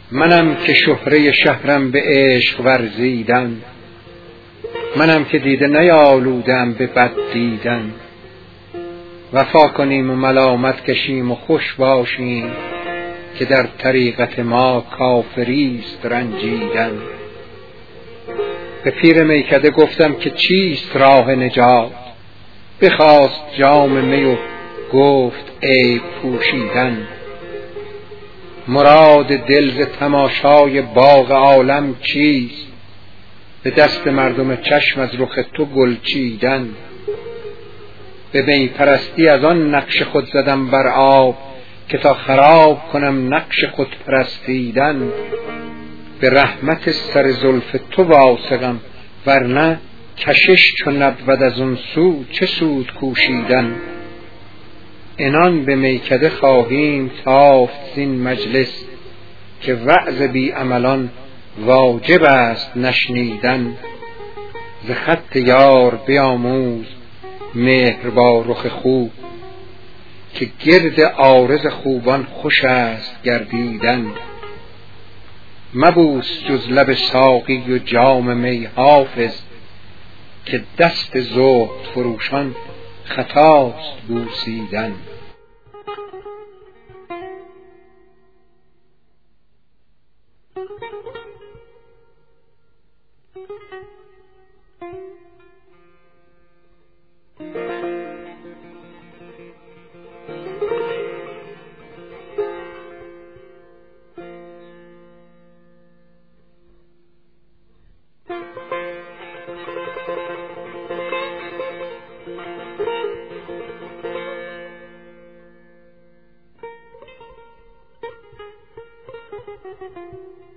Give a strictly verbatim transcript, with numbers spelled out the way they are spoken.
منم که شهره شهرم به عشق ورزیدن، منم که دیده نیالودم به بد دیدن. وفا کنیم و ملامت کشیم و خوش باشیم که در طریقت ما کافریست رنجیدن. به پیر میکده گفتم که چیست راه نجات، بخواست جام می و گفت عیب پوشیدن. مراد دل ز تماشای باغ عالم چیست، به دست مردم چشم از رخ تو گل چیدن. به می پرستی از آن نقش خود زدم بر آب، که تا خراب کنم نقش خود پرستیدن. به رحمت سر زلف تو واثقم، ورنه کشش چو نبود از اون سو چه سود کوشیدن. عنان به میکده خواهیم تافت زین مجلس، که وعظ بی عملان واجب است نشنیدن. ز خط یار بیاموز مهر با رخ خوب، که گرد عارض خوبان خوش است گردیدن. مبوس جز لب ساقی و جام می حافظ، که دست زهد فروشان خطاست بوسیدن. Thank you.